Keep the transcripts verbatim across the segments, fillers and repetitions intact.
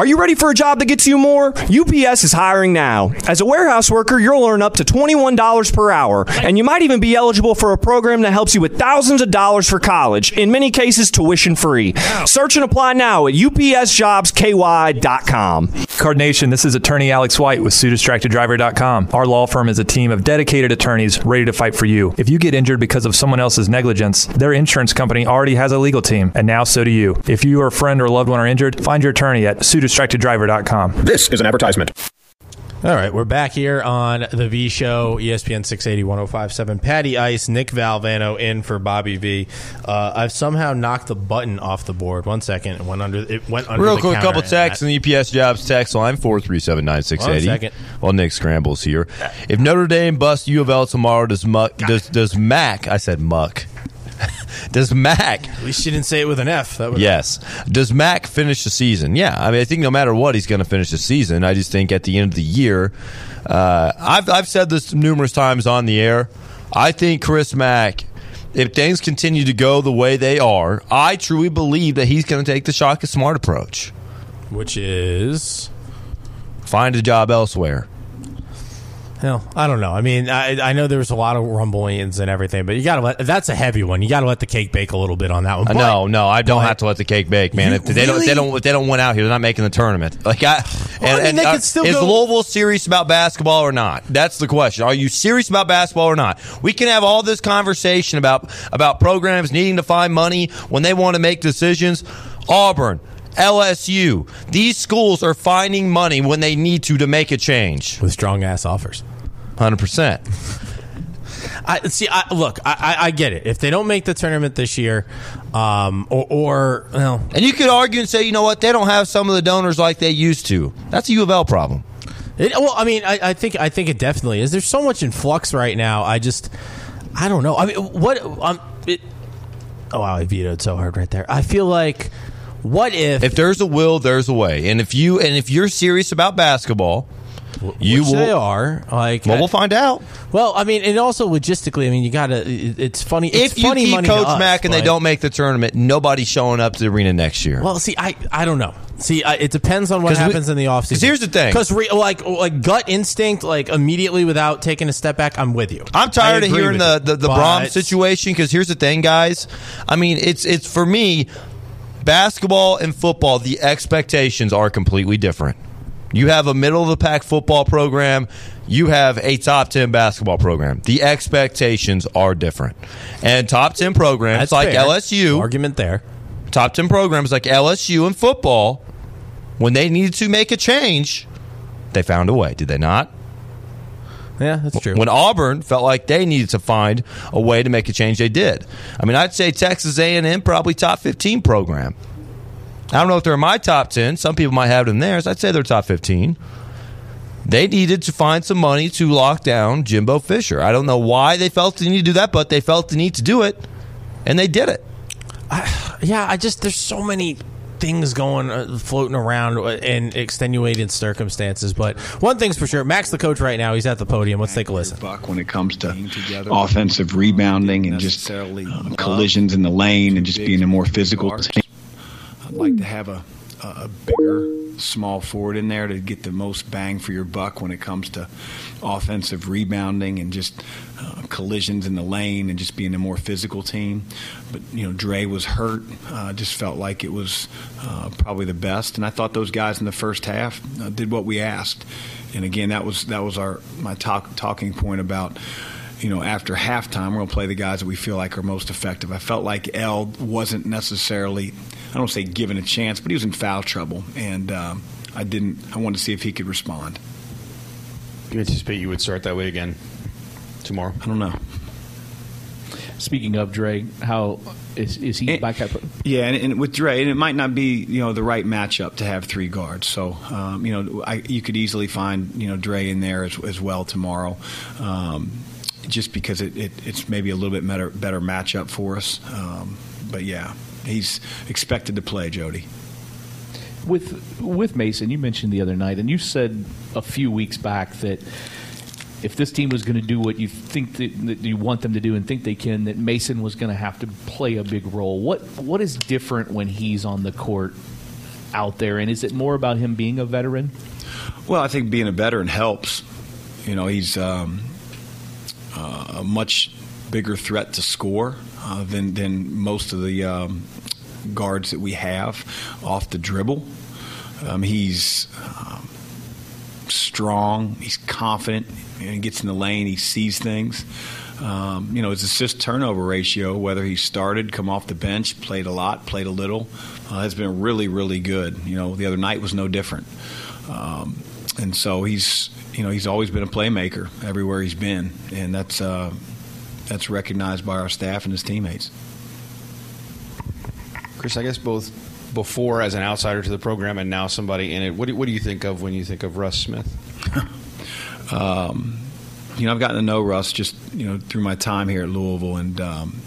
Are you ready for a job that gets you more? U P S is hiring now. As a warehouse worker, you'll earn up to twenty-one dollars per hour, and you might even be eligible for a program that helps you with thousands of dollars for college, in many cases tuition free. Search and apply now at U P S jobs K Y dot com. Card Nation, this is attorney Alex White with Sue Distracted Driver dot com. Our law firm is a team of dedicated attorneys ready to fight for you. If you get injured because of someone else's negligence, their insurance company already has a legal team, and now so do you. If you or a friend or loved one are injured, find your attorney at Sue Distracted Driver dot com. This is an advertisement. All right, we're back here on The V Show, E S P N six eighty, one oh five point seven. Patty Ice, Nick Valvano in for Bobby V. Uh, I've somehow knocked the button off the board. One second. It went under, it went under Real the quick, counter. couple texts on the U P S Jobs text line, four three seven, nine six eight zero. One second. While Nick scrambles here. If Notre Dame busts U of L tomorrow, does, Muck, does, does Mac, I said Muck, does Mac... At least you didn't say it with an F. That would yes. Does Mac finish the season? Yeah. I mean, I think no matter what, he's going to finish the season. I just think at the end of the year, uh, I've, I've said this numerous times on the air, I think Chris Mack, if things continue to go the way they are, I truly believe that he's going to take the Shaka Smart approach. Which is? Find a job elsewhere. Hell, I don't know. I mean, I, I know there was a lot of rumblings and everything, but you got to let that's a heavy one. You got to let the cake bake a little bit on that one. But, no, no, I don't have to let the cake bake, man. If they really? don't, if they don't, if they don't win out here, they're not making the tournament. Like, I, well, and, I mean, and, they uh, could still is go- Louisville serious about basketball or not? That's the question. Are you serious about basketball or not? We can have all this conversation about about programs needing to find money when they want to make decisions. Auburn, L S U, these schools are finding money when they need to to make a change with strong ass offers. one hundred percent. I see. I, look, I, I get it. If they don't make the tournament this year, um, or, or well, and you could argue and say, you know what, they don't have some of the donors like they used to. That's a U of L problem. It, well, I mean, I, I think I think it definitely is. There's so much in flux right now. I just, I don't know. I mean, what? Um, it, oh wow, I vetoed so hard right there. I feel like, what if? If there's a will, there's a way. And if you and if you're serious about basketball. You Which will, they are. Like, well, we'll find out. Well, I mean, and also logistically, I mean, you got to. It's funny. It's if you funny keep money Coach to us, Mack and but, they don't make the tournament, nobody's showing up to the arena next year. Well, see, I I don't know. See, I, it depends on what happens we, in the offseason. Because here's the thing. Because re, like like gut instinct, like immediately without taking a step back, I'm with you. I'm tired of hearing the you, the, the Brahms situation. Because here's the thing, guys. I mean, it's it's for me, basketball and football. The expectations are completely different. You have a middle-of-the-pack football program. You have a top ten basketball program. The expectations are different. And top ten programs That's like fair. L S U. Argument there. Top ten programs like L S U and football, when they needed to make a change, they found a way. Did they not? Yeah, that's true. When Auburn felt like they needed to find a way to make a change, they did. I mean, I'd say Texas A and M probably top fifteen program. I don't know if they're in my top ten. Some people might have them theirs. I'd say they're top fifteen. They needed to find some money to lock down Jimbo Fisher. I don't know why they felt the need to do that, but they felt the need to do it, and they did it. I, yeah, I just there's so many things going uh, floating around in extenuating circumstances. But one thing's for sure, Max the coach right now. He's at the podium. Let's take a listen. Buck when it comes to offensive rebounding and just um, collisions in the lane and just being a more physical team. I'd like to have a, a bigger small forward in there to get the most bang for your buck when it comes to offensive rebounding and just uh, collisions in the lane and just being a more physical team. But, you know, Dre was hurt. Uh, just felt like it was uh, probably the best. And I thought those guys in the first half uh, did what we asked. And, again, that was that was our my talk, talking point about, you know, after halftime, we're going to play the guys that we feel like are most effective. I felt like L wasn't necessarily, I don't say given a chance, but he was in foul trouble. And um, I didn't, I wanted to see if he could respond. Do you anticipate you would start that way again tomorrow? I don't know. Speaking of Dre, how is, is he and, back at? Yeah, and, and with Dre, and it might not be, you know, the right matchup to have three guards. So, um, you know, I, you could easily find, you know, Dre in there as, as well tomorrow. Um, just because it, it, it's maybe a little bit better better matchup for us. Um, but, yeah, he's expected to play, Jody. With with Mason, you mentioned the other night, and you said a few weeks back that if this team was going to do what you think that, that you want them to do and think they can, that Mason was going to have to play a big role. What What is different when he's on the court out there? And is it more about him being a veteran? Well, I think being a veteran helps. You know, he's um, uh, a much bigger threat to score uh, than, than most of the um, guards that we have off the dribble. Um, he's um, strong. He's confident. And he gets in the lane. He sees things. Um, you know, his assist-turnover ratio, whether he started, come off the bench, played a lot, played a little, uh, has been really, really good. You know, the other night was no different. Um, and so he's, you know, he's always been a playmaker everywhere he's been, and that's uh, that's recognized by our staff and his teammates. Chris, I guess both before as an outsider to the program and now somebody in it, what do, what do you think of when you think of Russ Smith? um, you know, I've gotten to know Russ just, you know, through my time here at Louisville, and um,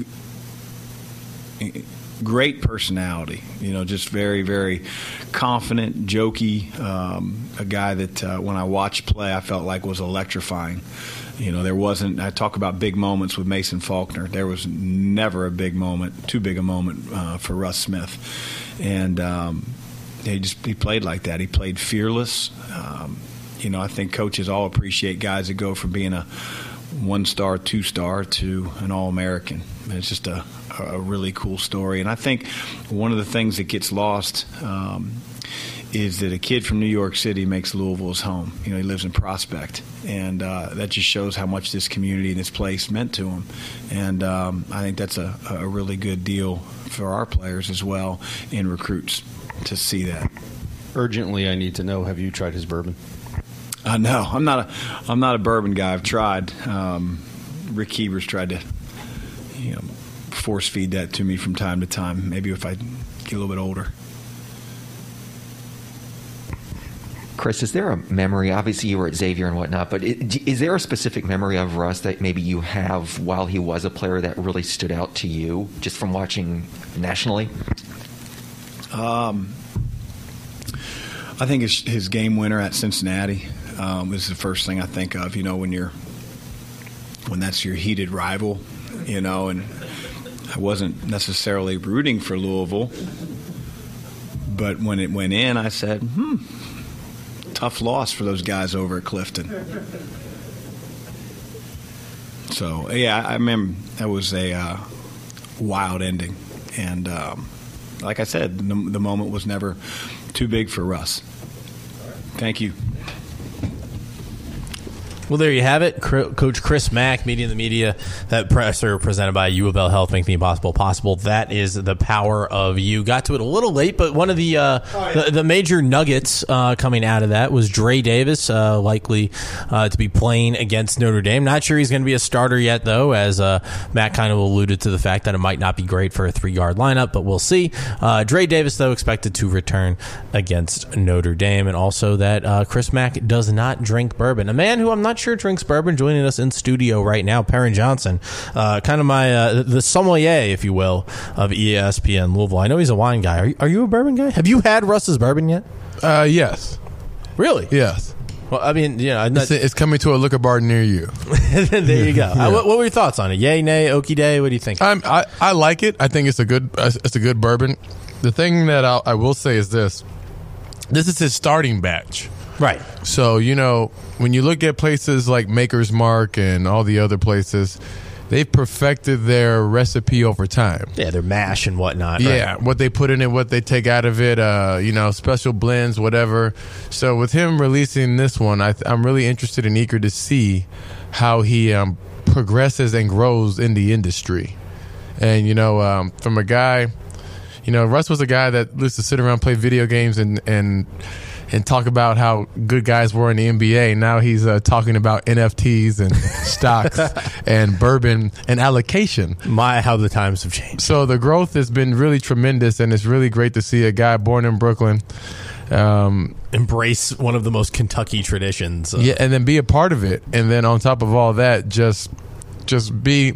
great personality, you know, just very, very confident, jokey, um, a guy that uh, when I watched play I felt like was electrifying. You know, there wasn't, I talk about big moments with Mason Faulkner. There was never a big moment, too big a moment uh, for Russ Smith. And um, he just, he played like that. He played fearless. Um, you know, I think coaches all appreciate guys that go from being a one-star, two-star to an All-American. It's just a, a really cool story. And I think one of the things that gets lost um, is that a kid from New York City makes Louisville his home. You know, he lives in Prospect, and uh, that just shows how much this community and this place meant to him. And um, I think that's a, a really good deal for our players as well in recruits to see that. Urgently, I need to know, have you tried his bourbon? I uh, know. I'm not a I'm not a bourbon guy. I've tried. Um, Rick Hebers tried to, you know, force feed that to me from time to time. Maybe if I get a little bit older. Chris, is there a memory? Obviously, you were at Xavier and whatnot, but is there a specific memory of Russ that maybe you have while he was a player that really stood out to you, just from watching nationally? Um, I think his, his game winner at Cincinnati um, is the first thing I think of. You know, when you're when that's your heated rival, you know, and I wasn't necessarily rooting for Louisville, but when it went in, I said, hmm. Tough loss for those guys over at Clifton. So, yeah, I remember that was a uh, wild ending. And um, like I said, the, the moment was never too big for Russ. Thank you. Well, there you have it. Coach Chris Mack, Media in the Media, that presser presented by U of L Health, Make the Impossible Possible. That is the power of you. Got to it a little late, but one of the uh, oh, yeah. the, the major nuggets uh, coming out of that was Dre Davis, uh, likely uh, to be playing against Notre Dame. Not sure he's going to be a starter yet, though, as uh, Matt kind of alluded to the fact that it might not be great for a three-guard lineup, but we'll see. Uh, Dre Davis, though, expected to return against Notre Dame, and also that uh, Chris Mack does not drink bourbon. A man who I'm not sure drinks bourbon, joining us in studio right now, Perrin Johnson, uh, kind of my uh, the sommelier, if you will, of E S P N Louisville. I know he's a wine guy. Are you, are you a bourbon guy? Have you had Russ's bourbon yet? Uh, yes. Really? Yes. Well, I mean, you know, I'm not... it's, it's coming to a liquor bar near you. There you go. Yeah. Uh, what, what were your thoughts on it? Yay, nay, okie day? What do you think? I'm, I I like it. I think it's a good it's a good bourbon. The thing that I'll, I will say is this: this is his starting batch. Right. So, you know, when you look at places like Maker's Mark and all the other places, they've perfected their recipe over time. Yeah, their mash and whatnot. Yeah, right. What they put in it, what they take out of it, uh, you know, special blends, whatever. So with him releasing this one, I th- I'm really interested and eager to see how he um, progresses and grows in the industry. And, you know, um, from a guy, you know, Russ was a guy that used to sit around, play video games and and and talk about how good guys were in the N B A. Now he's uh, talking about N F Ts and stocks and bourbon and allocation. My, how the times have changed. So the growth has been really tremendous, and it's really great to see a guy born in Brooklyn um, embrace one of the most Kentucky traditions. Yeah, and then be a part of it. And then on top of all that, just just be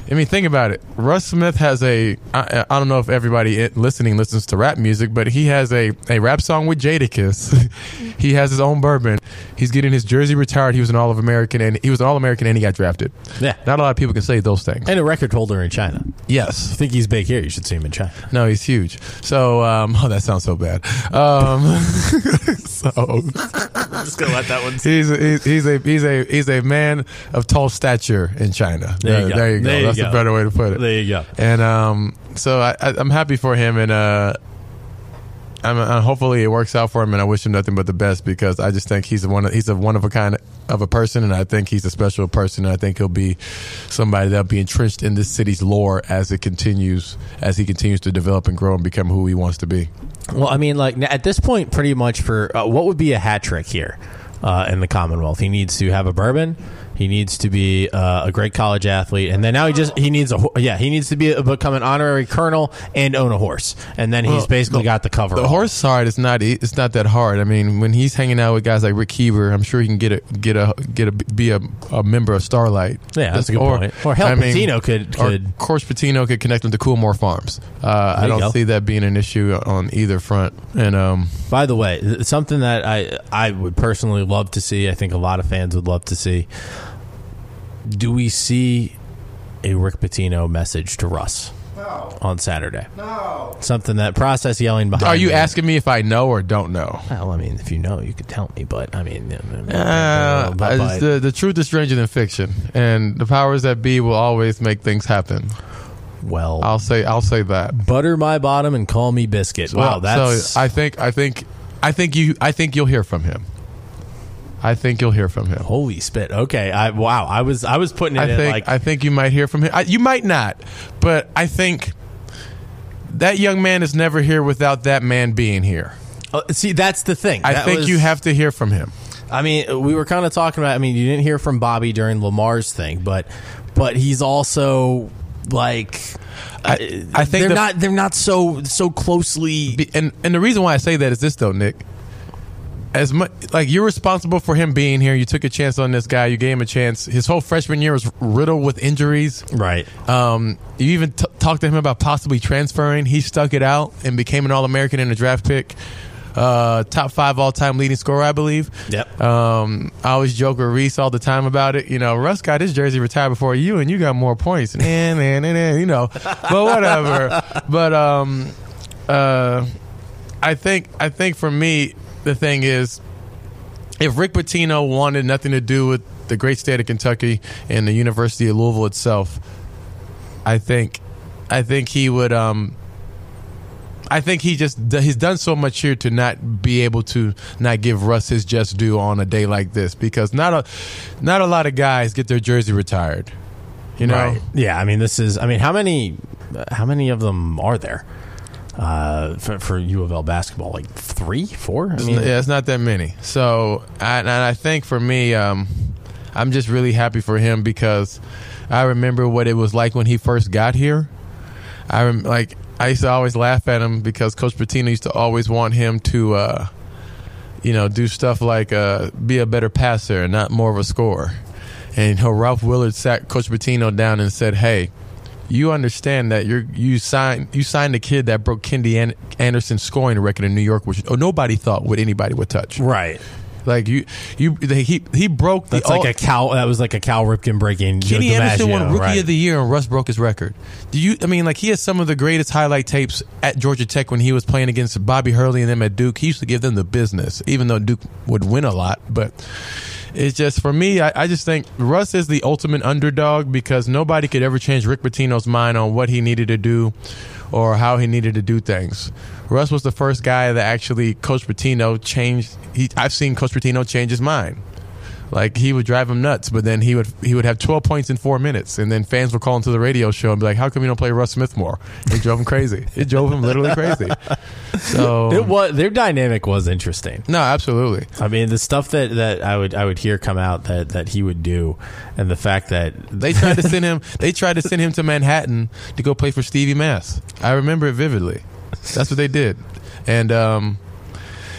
I mean, think about it. Russ Smith has a. I, I don't know if everybody listening listens to rap music, but he has a, a rap song with Jadakiss. He has his own bourbon. He's getting his jersey retired. He was an All American, and he was an All American, and he got drafted. Yeah, not a lot of people can say those things. And a record holder in China. Yes, you think he's big here? You should see him in China. No, he's huge. So, um, oh, that sounds so bad. Um, so I'm just gonna let that one. He's a, he's he's a he's a he's a man of tall stature in China. There you uh, go. There you go. There you That's go. a better way to put it. There you go. And um, so I, I, I'm happy for him, and uh, I'm, uh, hopefully it works out for him. And I wish him nothing but the best because I just think he's a one. Of, he's a one of a kind of a person, and I think he's a special person. And I think he'll be somebody that'll be entrenched in this city's lore as it continues, as he continues to develop and grow and become who he wants to be. Well, I mean, like at this point, pretty much for uh, what would be a hat trick here uh, in the Commonwealth? He needs to have a bourbon. He needs to be uh, a great college athlete, and then now he just he needs a ho- yeah he needs to be a, become an honorary colonel and own a horse, and then he's Well, basically the, got the cover. The all. horse side is not e- it's not that hard. I mean, when he's hanging out with guys like Rick Heaver, I'm sure he can get a get a get a be a, a member of Starlight. Yeah, that's a good or, point. Or hell, I mean, Patino could or could. Course Patino could connect him to Coolmore Farms. Uh, I There you don't go. see that being an issue on either front. And um, By the way, th- something that I I would personally love to see. I think a lot of fans would love to see. Do we see a Rick Pitino message to Russ no. on Saturday? No. Something that process yelling behind. Are you me. asking me if I know or don't know? Well, I mean, if you know, you could tell me. But I mean, Uh, but- it's the the truth is stranger than fiction, and the powers that be will always make things happen. Well, I'll say I'll say that. butter my bottom and call me biscuit. Wow, Well, that's so I think I think I think you I think you'll hear from him. I think you'll hear from him. holy spit. Okay, I wow, I was I was putting it I in think like I think you might hear from him. I, you might not, but I think that young man is never here without that man being here. uh, see, that's the thing. I That think was- you have to hear from him. I mean, we were kind of talking about. I mean, you didn't hear from Bobby during Lamar's thing, but but he's also like. I, I think they're the- not. They're not so so closely. Be- and and the reason why I say that is this though, Nick. As much like you're responsible for him being here, you took a chance on this guy. You gave him a chance. His whole freshman year was riddled with injuries. Right. Um, you even t- talked to him about possibly transferring. He stuck it out and became an All-American in a draft pick. Uh, top five all-time leading scorer, I believe. Yep. Um, I always joke with Reese all the time about it. You know, Russ got his jersey retired before you, and you got more points. And and and, and you know, but whatever. But um, uh, I think I think for me, the thing is, if Rick Pitino wanted nothing to do with the great state of Kentucky and the University of Louisville itself, I think, I think he would. Um, I think he just he's done so much here to not be able to not give Russ his just due on a day like this, because not a not a lot of guys get their jersey retired. You know, Right. Yeah. I mean, this is. I mean, how many how many of them are there uh, for, for U of L basketball? Like three, four? I It's mean, n- yeah, it's not that many. So, I, and I think for me, um, I'm just really happy for him because I remember what it was like when he first got here. I rem- like I used to always laugh at him because Coach Pitino used to always want him to, uh, you know, do stuff like uh, be a better passer and not more of a scorer. And you know, Ralph Willard sat Coach Pitino down and said, "Hey, you understand that you're you signed you signed a kid that broke Kendi An- Anderson's scoring record in New York, which oh, nobody thought would anybody would touch. right. Like you, you he he broke the That's like a Cal. That was like a Cal Ripken breaking. Kenny DiMaggio, Anderson won Rookie right. of the Year and Russ broke his record. Do you? I mean, like he has some of the greatest highlight tapes at Georgia Tech when he was playing against Bobby Hurley and them at Duke. He used to give them the business, even though Duke would win a lot. But it's just for me, I, I just think Russ is the ultimate underdog because nobody could ever change Rick Pitino's mind on what he needed to do or how he needed to do things. Russ was the first guy that actually Coach Pitino changed. He, I've seen Coach Pitino change his mind. Like he would drive him nuts, but then he would he would have twelve points in four minutes, and then fans would call into the radio show and be like, "How come you don't play Russ Smith more?" It drove him crazy. It drove him literally crazy. So It was, their dynamic was interesting. no, absolutely. I mean, the stuff that, that I would I would hear come out that, that he would do, and the fact that They tried to send him. They tried to send him to Manhattan to go play for Stevie Mass. I remember it vividly. That's what they did, and um,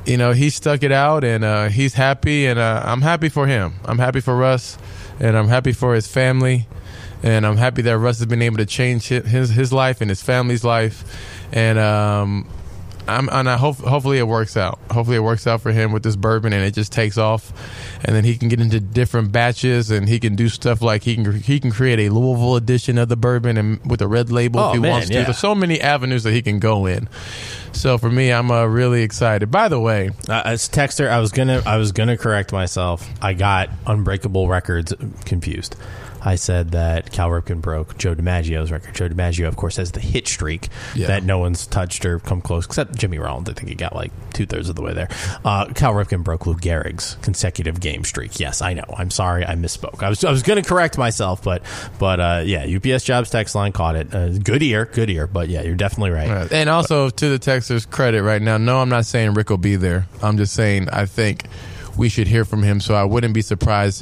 you know, he stuck it out, and uh, he's happy, and uh, I'm happy for him. I'm happy for Russ, and I'm happy for his family, and I'm happy that Russ has been able to change his his life and his family's life, and um, I'm and I hope hopefully it works out. Hopefully it works out for him with this bourbon, and it just takes off, and then he can get into different batches, and he can do stuff like he can he can create a Louisville edition of the bourbon and with a red label Oh, if he man, wants to. yeah. There's so many avenues that he can go in. So for me, I'm uh, really excited. By the way, Uh, as texter, I was gonna I was gonna correct myself. I got Unbreakable Records confused. I said that Cal Ripken broke Joe DiMaggio's record. Joe DiMaggio, of course, has the hit streak Yeah. that no one's touched or come close, except Jimmy Rollins. I think he got like two thirds of the way there. Uh, Cal Ripken broke Lou Gehrig's consecutive game streak. Yes, I know. I'm sorry, I misspoke. I was I was going to correct myself, but but uh, yeah, U P S Jobs text line caught it. Uh, good ear, good ear. But yeah, you're definitely right. Right. And also to the Texans' credit right now, no, I'm not saying Rick will be there. I'm just saying I think we should hear from him, so I wouldn't be surprised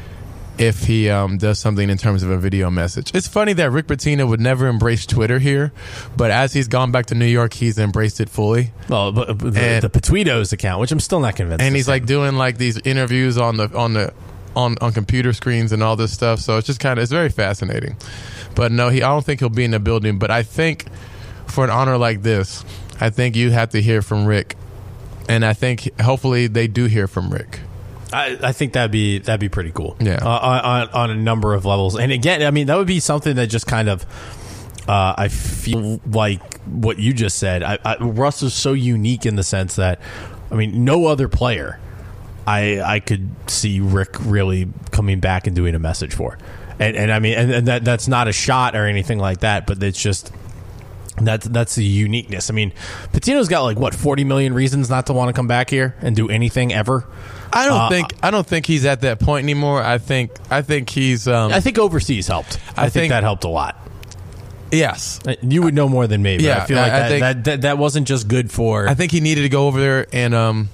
if he um, does something in terms of a video message. It's funny that Rick Pitino would never embrace Twitter here, but as he's gone back to New York, he's embraced it fully. Well, but, but the, And- the Petwitos account, which I'm still not convinced. And is he's like doing like these interviews on the on the on, on computer screens and all this stuff. So it's just kind of it's very fascinating. But no, he I don't think he'll be in the building. But I think for an honor like this, I think you have to hear from Rick, and I think hopefully they do hear from Rick. I, I think that'd be that'd be pretty cool. Yeah. uh, on on a number of levels. And again, I mean, that would be something that just kind of. Uh, I feel like what you just said. I, I, Russ is so unique in the sense that, I mean, no other player, I I could see Rick really coming back and doing a message for, and and I mean, and, and that that's not a shot or anything like that, but it's just. That's that's the uniqueness. I mean, Patino's got like what forty million reasons not to want to come back here and do anything ever. I don't Uh, think I don't think he's at that point anymore. I think I think he's. Um, I think overseas helped. I, I think, think- that helped a lot. yes, You would know more than me. But Yeah, I feel I- like I that, think- that, that that wasn't just good for. I think he needed to go over there, and um,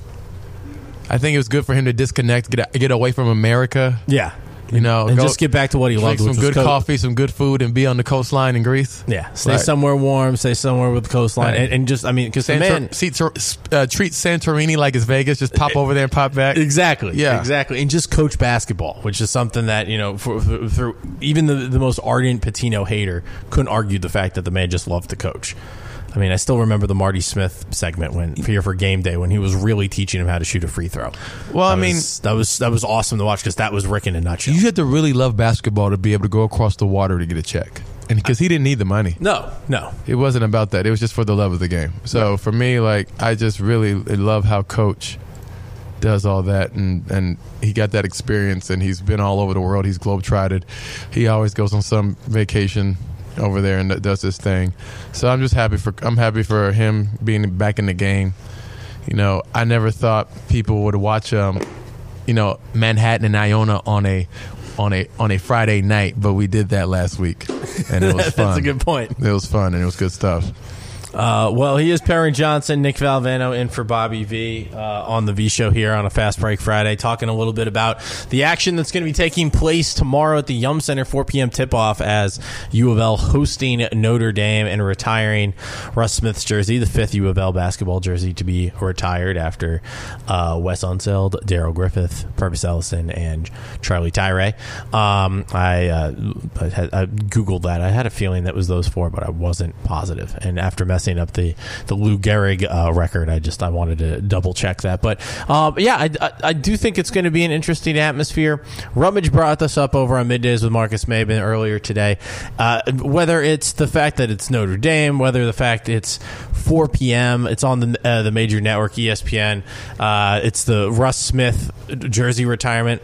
I think it was good for him to disconnect, get get away from America. yeah, You know, and go just get back to what he drink loved, some which was good co- coffee, some good food, and be on the coastline in Greece. Yeah, stay Right. somewhere warm, stay somewhere with the coastline, Right. and, and just I mean, because the Santor- man. see, tor- uh, treat Santorini like it's Vegas. Just pop over there and pop back. Exactly. Yeah. Exactly. And just coach basketball, which is something that, you know, for, for, for even the, the most ardent Patino hater couldn't argue the fact that the man just loved to coach. I mean, I still remember the Marty Smith segment when here for game day when he was really teaching him how to shoot a free throw. Well, I That mean, was- that was that was awesome to watch because that was Rick in a nutshell. you had to really love basketball to be able to go across the water to get a check, and because he didn't need the money. no, no. It wasn't about that. It was just for the love of the game. So for me, like, I just really love how Coach does all that, and, and he got that experience, and he's been all over the world. He's globetrotted. He always goes on some vacation over there and does this thing. So I'm just happy for I'm happy for him being back in the game. You know, I never thought people would watch um, you know, Manhattan and Iona on a on a on a Friday night, but we did that last week, and it was fun. That's a good point. It was fun, and it was good stuff. Uh, well, he is Perrin Johnson, Nick Valvano in for Bobby V uh, on the V Show here on a Fast Break Friday, talking a little bit about the action that's going to be taking place tomorrow at the Yum Center, four p.m. tip-off as U of L hosting Notre Dame and retiring Russ Smith's jersey, the fifth U of L basketball jersey to be retired after uh, Wes Unseld, Darrell Griffith, Purvis Ellison, and Charlie Tyree. Um, I, uh, I, had, I Googled that. I had a feeling that was those four, but I wasn't positive. And after messing up the the Lou Gehrig uh, record, I just I wanted to double check that. But um, yeah, I, I, I do think it's going to be an interesting atmosphere. Rummage brought this up over on Middays with Marcus Maben earlier today. Uh, whether it's the fact that it's Notre Dame, whether the fact it's four p.m., it's on the uh, the major network E S P N. Uh, it's the Russ Smith jersey retirement.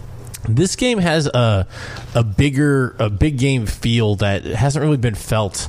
This game has a a bigger a big game feel that hasn't really been felt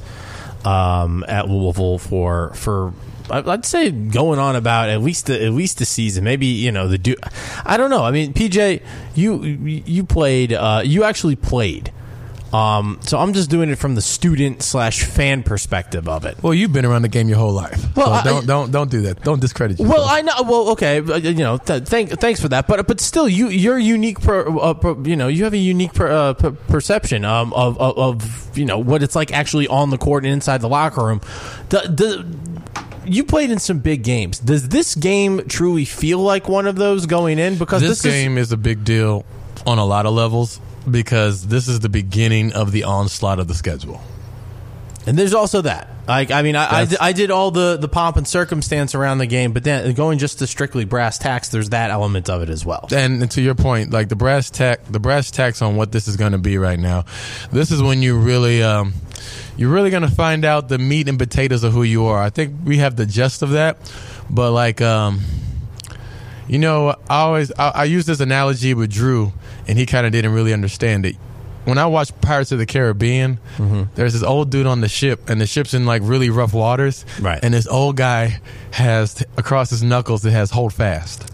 um, at Louisville for for I'd say going on about at least the, at least the season. Maybe you know the do I don't know. I mean, P J, you you played uh, you actually played. Um, so I'm just doing it from the student slash fan perspective of it. Well, you've been around the game your whole life. Well, so I- don't don't don't do that. Don't discredit yourself. Well, I know. Well, okay, but, you know, th- thank, thanks for that. But but still, you you're unique. Per, uh, per, you know, you have a unique per, uh, per, perception um, of, of of you know what it's like actually on the court and inside the locker room. The, the you played in some big games. Does this game truly feel like one of those going in? Because this, this game is, is a big deal on a lot of levels because this is the beginning of the onslaught of the schedule. And there's also that. Like, I mean, I, I, I did all the, the pomp and circumstance around the game, but then going just to strictly brass tacks, there's that element of it as well. And, and to your point, like the brass tack, the brass tacks on what this is going to be right now. This is when you really, um, you're really going to find out the meat and potatoes of who you are. I think we have the gist of that, but like, um, you know, I always I, I use this analogy with Drew, and he kind of didn't really understand it. When I watch Pirates of the Caribbean, mm-hmm. there's this old dude on the ship, and the ship's in like really rough waters. Right. And this old guy has across his knuckles, it has hold fast.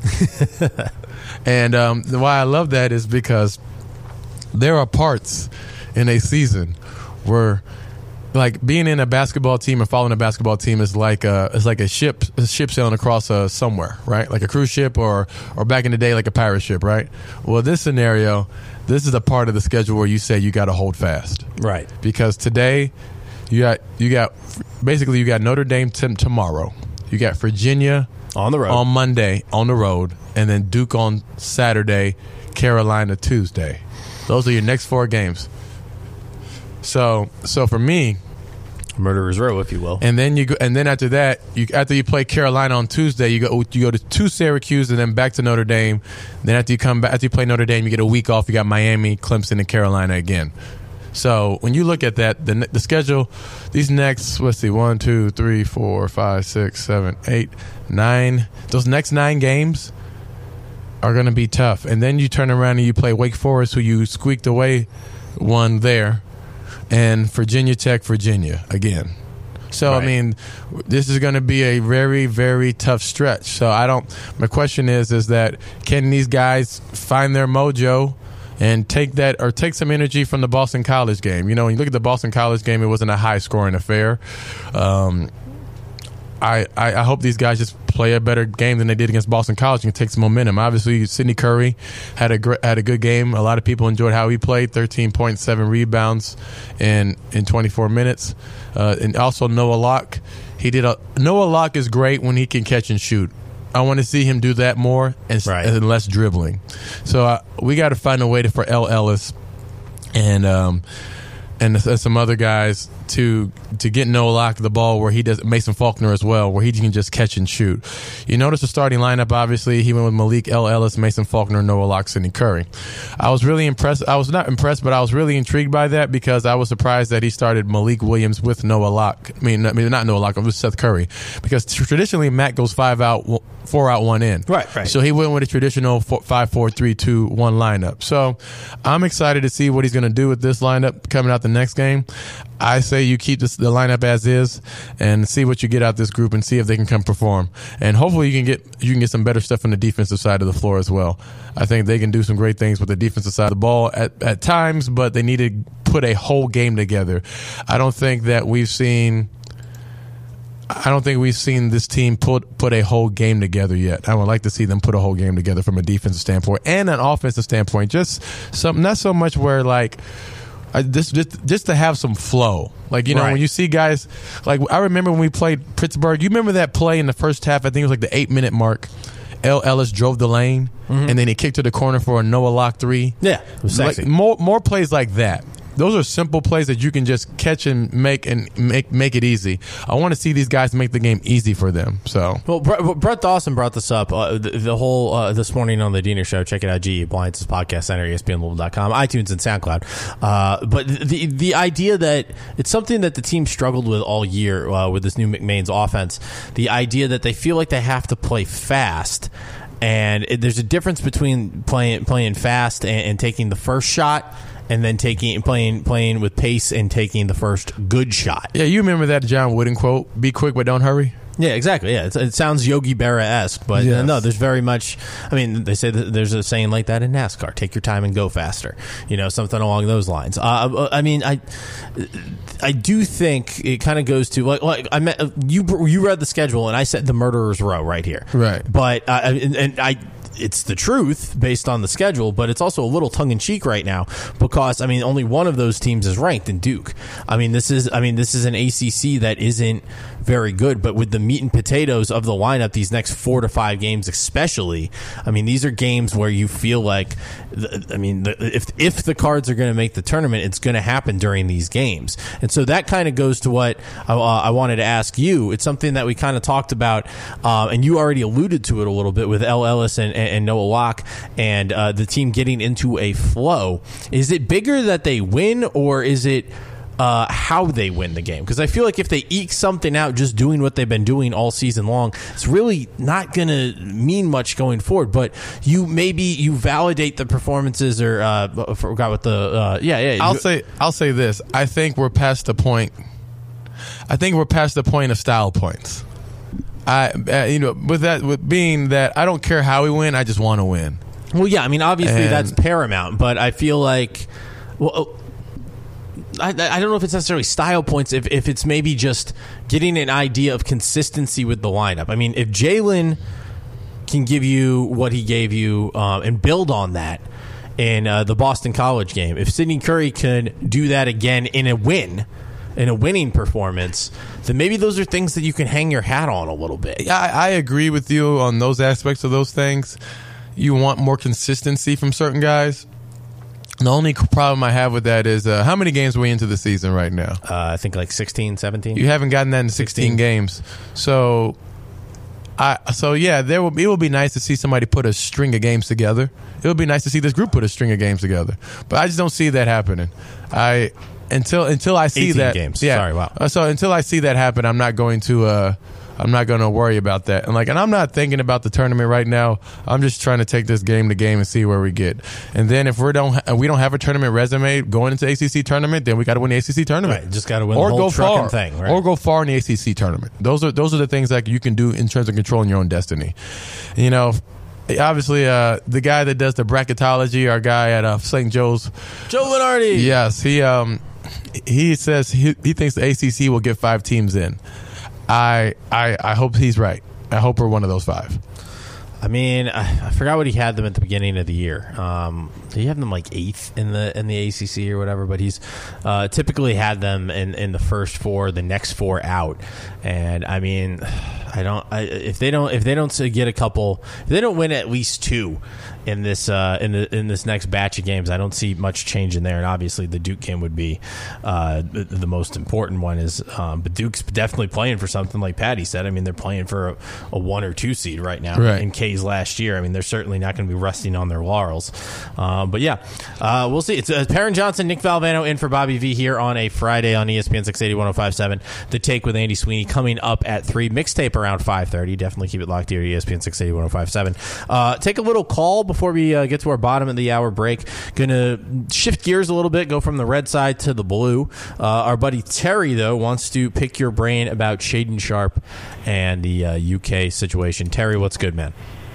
And um, why I love that is because there are parts in a season where, like, being in a basketball team and following a basketball team is like a it's like a ship a ship sailing across uh, somewhere, right? Like a cruise ship, or or back in the day, like a pirate ship, right? Well, this scenario, this is a part of the schedule where you say you got to hold fast, right? Because today, you got you got basically you got Notre Dame t- tomorrow, you got Virginia on the road on Monday on the road, and then Duke on Saturday, Carolina Tuesday. Those are your next four games. So, so for me, Murderer's Row, if you will, and then you go, and then after that, you after you play Carolina on Tuesday, you go you go to, to Syracuse, and then back to Notre Dame. Then after you come back, after you play Notre Dame, you get a week off. You got Miami, Clemson, and Carolina again. So when you look at that, the the schedule, these next, let's see, one, two, three, four, five, six, seven, eight, nine. Those next nine games are going to be tough, and then you turn around and you play Wake Forest, who you squeaked away one there. And Virginia Tech, Virginia again. So, right. I mean, this is going to be a very, very tough stretch. So, I don't – my question is, is that can these guys find their mojo and take that – or take some energy from the Boston College game? You know, when you look at the Boston College game, it wasn't a high-scoring affair. Um, I, I, I hope these guys just play a better game than they did against Boston College and take some momentum. Obviously, Sidney Curry had a gr- had a good game. A lot of people enjoyed how he played, thirteen point seven rebounds in in twenty-four minutes. Uh, and also Noah Locke. He did a Noah Locke is great when he can catch and shoot. I want to see him do that more and, right. and less dribbling. So uh, we got to find a way to, for L. Ellis and um, and some other guys to to get Noah Locke the ball where he does, Mason Faulkner as well, where he can just catch and shoot. You notice the starting lineup, obviously, he went with Malik, L. Ellis, Mason Faulkner, Noah Locke, Sidney Curry. I was really impressed. I was not impressed, but I was really intrigued by that because I was surprised that he started Malik Williams with Noah Locke. I mean, I mean not Noah Locke, it was Seth Curry. Because traditionally, Matt goes five out, four out, one in. Right, right. So he went with a traditional four, five, four, three, two, one lineup. So I'm excited to see what he's going to do with this lineup coming out the next game. I say you keep this, the lineup as is and see what you get out this group and see if they can come perform. And hopefully you can get you can get some better stuff on the defensive side of the floor as well. I think they can do some great things with the defensive side of the ball at, at times, but they need to put a whole game together. I don't think that we've seen I don't think we've seen this team put put a whole game together yet. I would like to see them put a whole game together from a defensive standpoint and an offensive standpoint. Just some, not so much where like I, just, just just to have some flow. Like, you know, right. when you see guys, like I remember when we played Pittsburgh, you remember that play in the first half, I think it was like the eight minute mark. L. Ellis drove the lane, mm-hmm. and then he kicked to the corner for a Noah Locke three. Yeah, it was sexy. Like, more, more plays like that. Those are simple plays that you can just catch and make and make make it easy. I want to see these guys make the game easy for them. So, well, Brett, Brett Dawson brought this up uh, the, the whole uh, this morning on the Diener Show. Check it out, G E Appliances Podcast Center, E S P N Louisville dot com, iTunes, and SoundCloud. Uh, but the the idea that it's something that the team struggled with all year uh, with this new McMahon's offense. The idea that they feel like they have to play fast. And it, there's a difference between playing playing fast and, and taking the first shot, and then taking playing playing with pace and taking the first good shot. Yeah, you remember that John Wooden quote: "Be quick, but don't hurry." Yeah, exactly. Yeah, it's, it sounds Yogi Berra-esque, but yes. no, there's very much. I mean, they say that there's a saying like that in NASCAR: "Take your time and go faster." You know, something along those lines. Uh, I mean, I, I do think it kind of goes to like, like I met you. You read the schedule, and I said the Murderer's Row right here. Right. But uh, and, and I. it's the truth based on the schedule, but it's also a little tongue-in-cheek right now because, I mean, only one of those teams is ranked in Duke. I mean, this is I mean, this is an A C C that isn't very good, but with the meat and potatoes of the lineup, these next four to five games especially, I mean, these are games where you feel like, I mean, if if the Cards are going to make the tournament, it's going to happen during these games. And so that kind of goes to what I, uh, I wanted to ask you. It's something that we kind of talked about, uh, and you already alluded to it a little bit with El Ellis and, and, and Noah Locke and uh, the team getting into a flow. Is it bigger that they win, or is it uh, how they win the game? Because I feel like if they eke something out just doing what they've been doing all season long, it's really not going to mean much going forward. But you maybe you validate the performances, or uh, I forgot what the uh, yeah yeah. I'll say I'll say this. I think we're past the point. I think we're past the point of style points. I, uh, you know, with that, with being that I don't care how we win, I just want to win. Well, yeah, I mean, obviously and, that's paramount, but I feel like, well, I, I don't know if it's necessarily style points. If if it's maybe just getting an idea of consistency with the lineup. I mean, if Jalen can give you what he gave you um, and build on that in uh, the Boston College game, if Sidney Curry could do that again in a win. In a winning performance, then maybe those are things that you can hang your hat on a little bit. Yeah, I, I agree with you on those aspects of those things. You want more consistency from certain guys. The only problem I have with that is uh, how many games are we into the season right now? Uh, I think like sixteen, seventeen. You haven't gotten that in sixteen, sixteen games. So, I so yeah, there will, it will be nice to see somebody put a string of games together. It would be nice to see this group put a string of games together. But I just don't see that happening. I... Until until I see that, games. yeah. Sorry, wow. So until I see that happen, I'm not going to uh, I'm not going to worry about that. And like, and I'm not thinking about the tournament right now. I'm just trying to take this game to game and see where we get. And then if we don't ha- we don't have a tournament resume going into A C C tournament, then we got to win the A C C tournament. Right, just got to win or the whole go far, thing, right? Or go far in the A C C tournament. Those are those are the things that you can do in terms of controlling your own destiny. You know. Obviously, uh, the guy that does the bracketology, our guy at uh, Saint Joe's, Joe Lenardi. Yes, he um, he says he, he thinks the A C C will get five teams in. I I I hope he's right. I hope we're one of those five. I mean, I, I forgot what he had them at the beginning of the year. Um, he had them like eighth in the in the A C C or whatever, but he's uh, typically had them in, in the first four, the next four out. And I mean, I don't. I, if they don't, if they don't get a couple, if they don't win at least two in this uh, in the in this next batch of games, I don't see much change in there. And obviously, the Duke game would be uh, the, the most important one. Is um, but Duke's definitely playing for something, like Patty said. I mean, they're playing for a, a one or two seed right now. Right. In K's last year, I mean, they're certainly not going to be resting on their laurels. Um, but yeah, uh, we'll see. It's uh, Perrin Johnson, Nick Valvano in for Bobby V here on a Friday on E S P N six eighty, one oh five point seven. The Take with Andy Sweeney coming up at three. Mixtape around five thirty. Definitely keep it locked here at E S P N six eighty, one oh five point seven. Uh, take a little call before we uh, get to our bottom of the hour break. Going to shift gears a little bit, go from the red side to the blue. Uh, our buddy Terry, though, wants to pick your brain about Shaedon Sharpe and the uh, U K situation. Terry, what's good, man?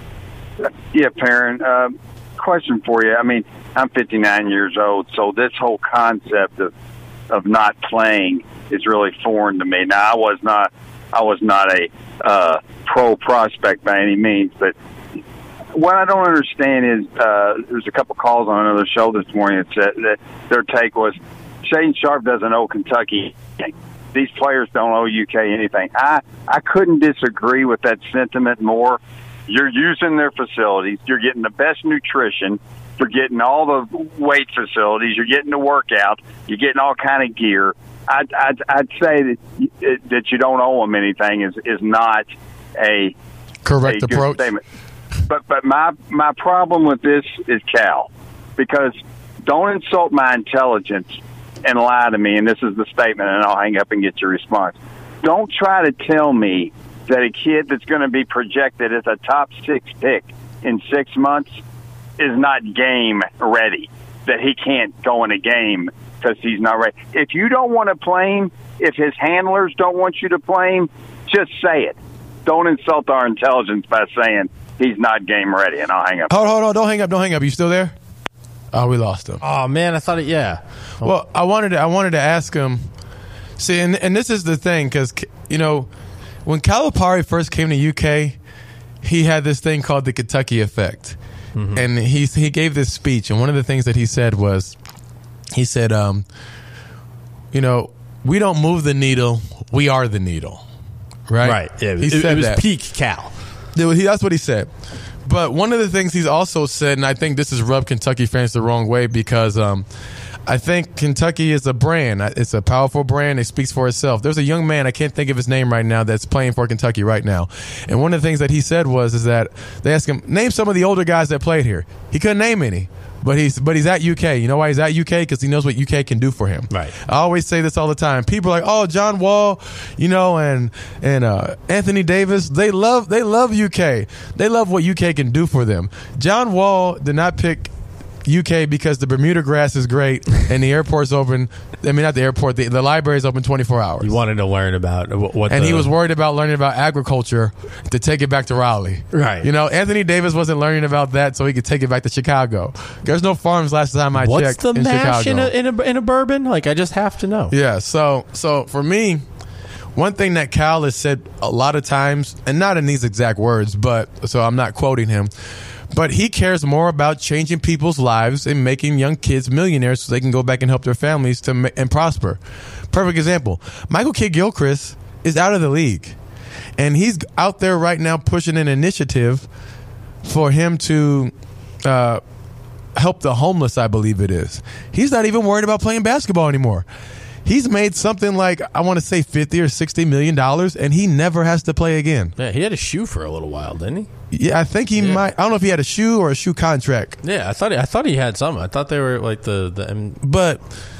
Yeah, Perrin. Uh, question for you. I mean, I'm fifty-nine years old, so this whole concept of of not playing is really foreign to me. Now, I was not, I was not a uh, pro prospect by any means, but what I don't understand is uh, there's a couple calls on another show this morning that said that their take was Shaedon Sharpe doesn't owe Kentucky anything. These players don't owe U K anything. I I couldn't disagree with that sentiment more. You're using their facilities. You're getting the best nutrition. You're getting all the weight facilities. You're getting the workout. You're getting all kind of gear. I'd, I'd, I'd say that that you don't owe them anything is is not a correct a approach. Statement. But but my my problem with this is Cal, because don't insult my intelligence and lie to me. And this is the statement, and I'll hang up and get your response. Don't try to tell me that a kid that's going to be projected as a top six pick in six months is not game ready, that he can't go in a game because he's not ready. If you don't want to play him, if his handlers don't want you to play him, just say it. Don't insult our intelligence by saying he's not game ready, and I'll hang up. Hold, hold, hold. Don't hang up. Don't hang up. You still there? Oh, we lost him. Oh, man. I thought it, yeah. Oh. Well, I wanted to, I wanted to ask him, see, and, and this is the thing, because, you know, when Calipari first came to U K, he had this thing called the Kentucky effect. Mm-hmm. And he, he gave this speech, and one of the things that he said was, he said, um, you know, we don't move the needle, we are the needle. Right? Right. Yeah, he it, said it was that. peak Cal. He, that's what he said. But one of the things he's also said, and I think this has rubbed Kentucky fans the wrong way, because um, I think Kentucky is a brand. It's a powerful brand. It speaks for itself. There's a young man, I can't think of his name right now, that's playing for Kentucky right now. And one of the things that he said was is that they asked him, name some of the older guys that played here. He couldn't name any. But he's but he's at U K. You know why he's at U K? Because he knows what U K can do for him. Right. I always say this all the time. People are like, oh, John Wall, you know, and and uh, Anthony Davis. They love they love U K. They love what U K can do for them. John Wall did not pick U K because the Bermuda grass is great and the airport's open. I mean, not the airport. The, the library is open twenty-four hours. You wanted to learn about what, and the, he was worried about learning about agriculture to take it back to Raleigh. Right. You know, Anthony Davis wasn't learning about that so he could take it back to Chicago. There's no farms last time I What's checked the in mash Chicago. in a, in a in a bourbon? Like, I just have to know. Yeah. So so for me, one thing that Cal has said a lot of times, and not in these exact words, but so I'm not quoting him. But he cares more about changing people's lives and making young kids millionaires so they can go back and help their families to ma- and prosper. Perfect example. Michael Kidd-Gilchrist is out of the league. And he's out there right now pushing an initiative for him to uh, help the homeless, I believe it is. He's not even worried about playing basketball anymore. He's made something like, I want to say fifty or sixty million dollars, and he never has to play again. Yeah, he had a shoe for a little while, didn't he? Yeah, I think he yeah. might. I don't know if he had a shoe or a shoe contract. Yeah, I thought he, I thought he had some. I thought they were like the the. Um, but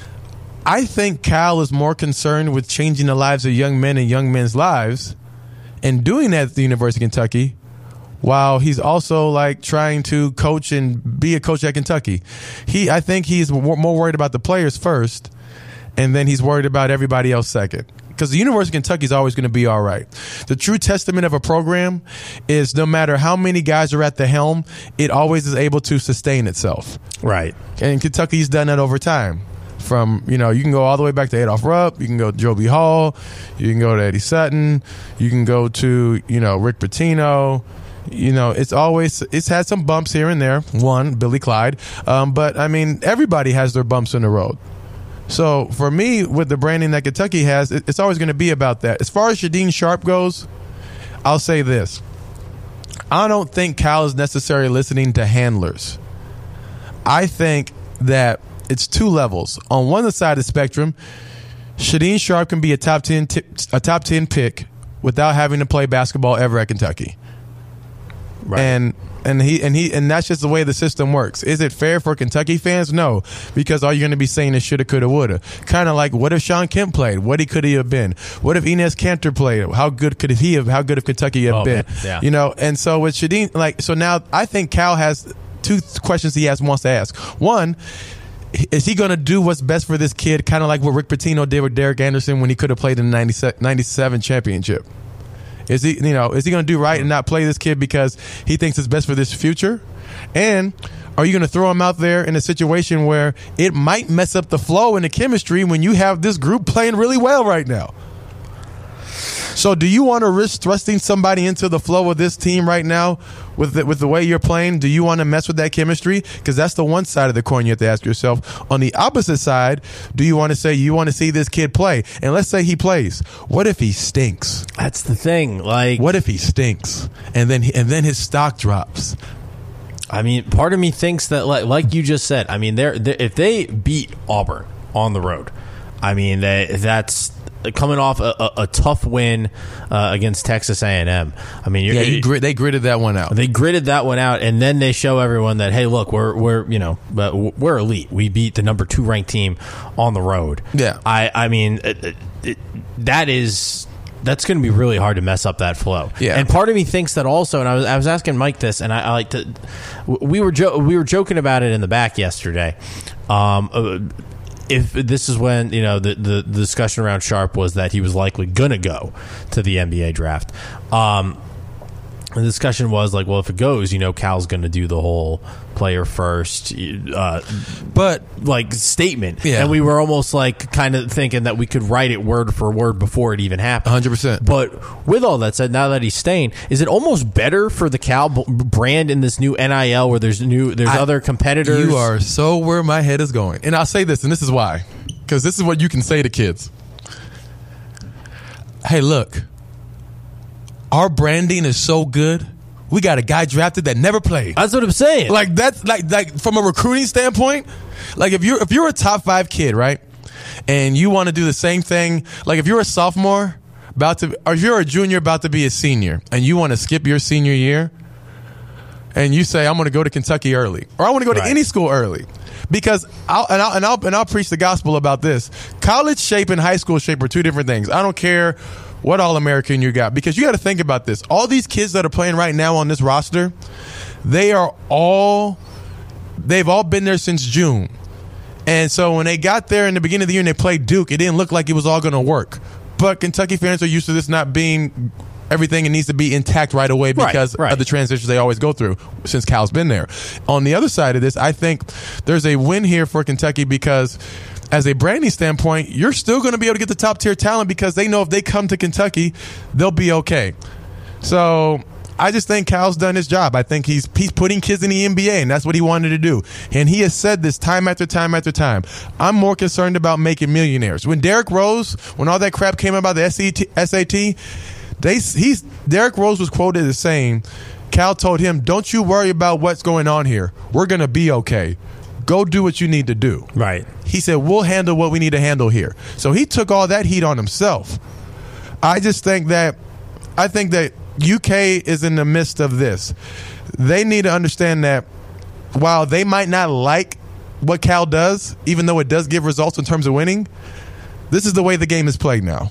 I think Cal is more concerned with changing the lives of young men and young men's lives, and doing that at the University of Kentucky, while he's also like trying to coach and be a coach at Kentucky. He, I think he's more worried about the players first. And then he's worried about everybody else second. Because the University of Kentucky is always going to be all right. The true testament of a program is no matter how many guys are at the helm, it always is able to sustain itself. Right. And Kentucky's done that over time. From, you know, you can go all the way back to Adolph Rupp. You can go to Joby Hall. You can go to Eddie Sutton. You can go to, you know, Rick Pitino. You know, it's always, it's had some bumps here and there. One, Billy Clyde. Um, but, I mean, everybody has their bumps in the road. So for me, with the branding that Kentucky has, it's always going to be about that. As far as Shadeen Sharp goes, I'll say this. I don't think Cal is necessarily listening to handlers. I think that it's two levels. On one side of the spectrum, Shadeen Sharp can be a top ten t- a top ten pick without having to play basketball ever at Kentucky. Right. And and he and he and that's just the way the system works. Is it fair for Kentucky fans? No, because all you're going to be saying is shoulda, coulda, woulda. Kind of like, what if Sean Kemp played? What he could he have been? What if Enes Kanter played? How good could he have? How good have Kentucky have oh, been? Man. Yeah. You know. And so with Shadeen, like, so now I think Cal has two questions he has wants to ask. One, is he going to do what's best for this kid? Kind of like what Rick Pitino did with Derek Anderson when he could have played in the ninety-seven championship. Is he, you know, is he going to do right and not play this kid because he thinks it's best for this future? And are you going to throw him out there in a situation where it might mess up the flow and the chemistry when you have this group playing really well right now? So do you want to risk thrusting somebody into the flow of this team right now with the, with the way you're playing? Do you want to mess with that chemistry? Because that's the one side of the coin you have to ask yourself. On the opposite side, do you want to say you want to see this kid play? And let's say he plays. What if he stinks? That's the thing. Like, what if he stinks and then and then his stock drops? I mean, part of me thinks that, like, like you just said, I mean, they're, they're if they beat Auburn on the road, I mean, they, that's coming off a, a, a tough win uh, against Texas A and M. I mean, you're, yeah, you grit, they gritted that one out. They gritted that one out, and then they show everyone that, hey, look, we're we're you know, we're elite. We beat the number two ranked team on the road. Yeah, I I mean, it, it, that is. That's going to be really hard to mess up that flow. Yeah. And part of me thinks that also, and I was I was asking Mike this, and I, I like to. We were jo- we were joking about it in the back yesterday. Um, if this is when, you know, the, the, the discussion around Sharp was that he was likely going to go to the N B A draft. Um, the discussion was like, well, if it goes, you know, Cal's going to do the whole player first, uh, but like statement. Yeah. And we were almost like kind of thinking that we could write it word for word before it even happened. one hundred percent. But with all that said, now that he's staying, is it almost better for the Cal b- brand in this new N I L where there's new, there's I, other competitors? You are so where my head is going. And I'll say this, and this is why. Because this is what you can say to kids. Hey, look. Our branding is so good. We got a guy drafted that never played. That's what I'm saying. Like that's like like from a recruiting standpoint. Like if you're if you're a top five kid, right, and you want to do the same thing. Like if you're a sophomore about to, or if you're a junior about to be a senior, and you want to skip your senior year, and you say I'm going to go to Kentucky early, or I want to go to Right. any school early. Because I'll and, I'll and I'll and I'll preach the gospel about this. College shape and high school shape are two different things. I don't care what All-American you got, because you got to think about this. All these kids that are playing right now on this roster, they are all they've all been there since June. And so when they got there in the beginning of the year and they played Duke, it didn't look like it was all going to work. But Kentucky fans are used to this not being everything. It needs to be intact right away because Right, right. of the transitions they always go through since Cal's been there. On the other side of this, I think there's a win here for Kentucky because as a branding standpoint, you're still going to be able to get the top tier talent because they know if they come to Kentucky, they'll be okay. So I just think Cal's done his job. I think he's he's putting kids in the N B A, and that's what he wanted to do. And he has said this time after time after time. I'm more concerned about making millionaires. When Derrick Rose, when all that crap came about the S A T, they he's Derrick Rose was quoted as saying, Cal told him, "Don't you worry about what's going on here. We're going to be okay. Go do what you need to do." Right. He said, we'll handle what we need to handle here. So he took all that heat on himself. I just think that I think that U K is in the midst of this. They need to understand that while they might not like what Cal does, even though it does give results in terms of winning, this is the way the game is played now.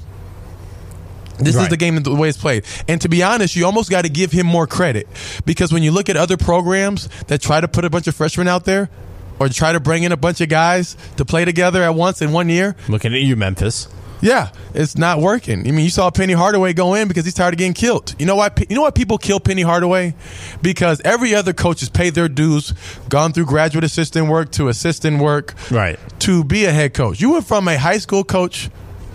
This Right. is the game, the way it's played. And to be honest, you almost got to give him more credit because when you look at other programs that try to put a bunch of freshmen out there or try to bring in a bunch of guys to play together at once in one year. Looking at you, Memphis. Yeah, it's not working. I mean, you saw Penny Hardaway go in because he's tired of getting killed. You know why? You know why people kill Penny Hardaway? Because every other coach has paid their dues, gone through graduate assistant work to assistant work, Right. to be a head coach. You went from a high school coach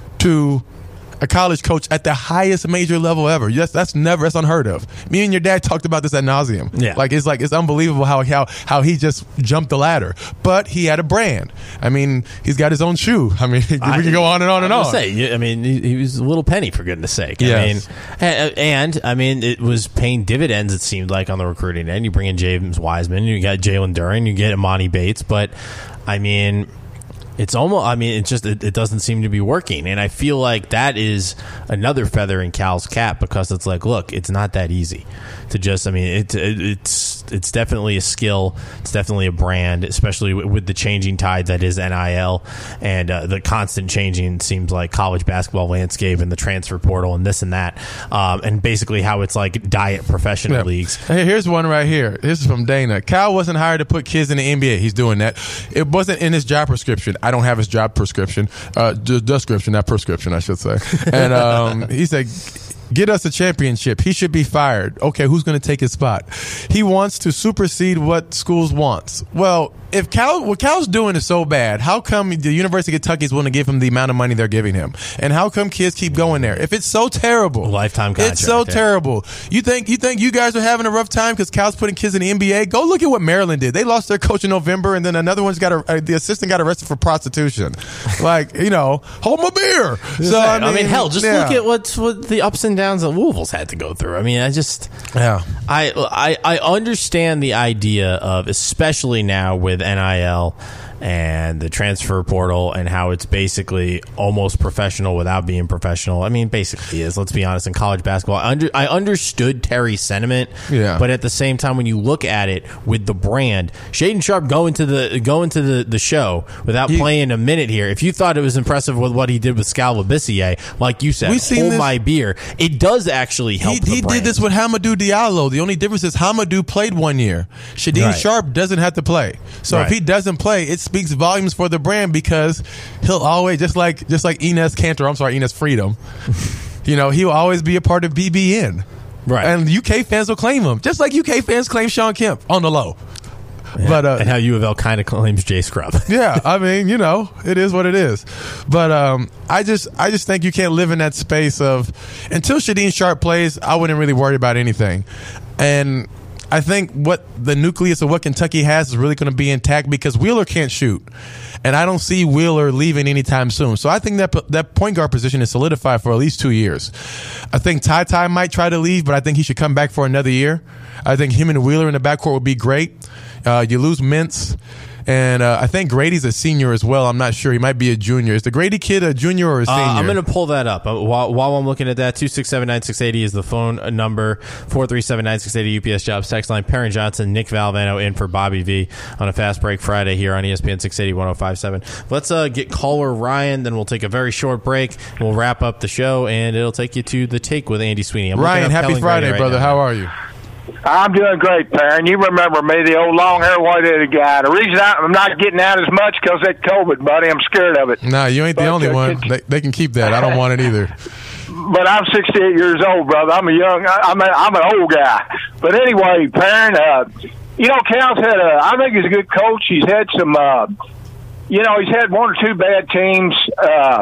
to a college coach at the highest major level ever. Yes, that's never, that's unheard of. Me and your dad talked about this ad nauseum. Yeah. Like it's like it's unbelievable how how how he just jumped the ladder. But he had a brand. I mean, he's got his own shoe. I mean, we I- can go on and on and I on. was gonna say, I mean, he, he was a little penny for goodness sake. I Yes. mean, and, and I mean, it was paying dividends. It seemed like on the recruiting end, you bring in James Wiseman, you got Jalen Duren, you get Imani Bates, but I mean. It's almost, I mean, it's just, it, it doesn't seem to be working. And I feel like that is another feather in Cal's cap because it's like, look, it's not that easy to just, I mean, it, it, it's it's definitely a skill. It's definitely a brand, especially with, with the changing tide that is N I L and uh, the constant changing, seems like, college basketball landscape and the transfer portal and this and that. Um, and basically how it's like diet professional Yeah. leagues. Hey, here's one right here. This is from Dana. Cal wasn't hired to put kids in the N B A. He's doing that. It wasn't in his job prescription. I don't have his job prescription. Uh, d- description, not prescription, I should say. And um, he said, get us a championship. He should be fired. Okay, who's going to take his spot? He wants to supersede what schools wants. Well, if Cal, what Cal's doing is so bad, how come the University of Kentucky is willing to give him the amount of money they're giving him? And how come kids keep going there? If it's so terrible, Lifetime contract. it's so yeah. terrible. You think you think you guys are having a rough time because Cal's putting kids in the N B A? Go look at what Maryland did. They lost their coach in November, and then another one's got a, uh, the assistant got arrested for prostitution. Like, you know, hold my beer. So I I mean, mean, hell, just yeah. look at what what the ups and downs that Louisville's had to go through. I mean, I just, Yeah. I I I understand the idea of, especially now with N I L and the transfer portal and how it's basically almost professional without being professional. I mean, basically is, let's be honest, in college basketball. I, under, I understood Terry's sentiment, Yeah. but at the same time, when you look at it with the brand, Shaden Sharp going to the going to the, the show without He- playing a minute here, if you thought it was impressive with what he did with Skal Labissiere, like you said, We've seen hold this- my beer, it does actually help He, the he brand. did this with Hamadou Diallo. The only difference is Hamadou played one year. Shadeen Right. Sharp doesn't have to play. So Right. if he doesn't play, it speaks volumes for the brand because he'll always, just like just like Enes Kanter, I'm sorry, Enes Freedom, you know, he'll always be a part of B B N. Right. And U K fans will claim him, just like U K fans claim Sean Kemp on the low. Yeah. But uh, and how U of L kind of claims Jay Scrubb. Yeah, I mean, you know, it is what it is. But um, I just, I just think you can't live in that space of until Shadeen Sharp plays. I wouldn't really worry about anything, and I think what the nucleus of what Kentucky has is really going to be intact because Wheeler can't shoot, and I don't see Wheeler leaving anytime soon. So I think that that point guard position is solidified for at least two years. I think Ty Ty might try to leave, but I think he should come back for another year. I think him and Wheeler in the backcourt would be great. Uh, you lose Mintz, and uh, I think Grady's a senior as well. I'm not sure. He might be a junior. Is the Grady kid a junior or a senior? Uh, I'm going to pull that up. Uh, while, while I'm looking at that, two six seven, nine six eight zero is the phone number, four three seven, nine six eight zero U P S Jobs text line. Perrin Johnson, Nick Valvano in for Bobby V on a Fast Break Friday here on E S P N six eighty, one oh five point seven. Let's uh, get caller Ryan, then we'll take a very short break. We'll wrap up the show, and it'll take you to The Take with Andy Sweeney. I'm Ryan, happy Kellen Friday, right brother. now. How are you? I'm doing great, Perrin. You remember me, the old long-haired white-headed guy. The reason I, I'm not getting out as much because that COVID, buddy. I'm scared of it. Nah, you ain't the but, only uh, one. They, they can keep that. I don't want it either. But I'm sixty-eight years old, brother. I'm a young, I'm, a, I'm an old guy. But anyway, Perrin, uh, you know, Cal's had a, I think he's a good coach. He's had some, uh, you know, he's had one or two bad teams. Uh,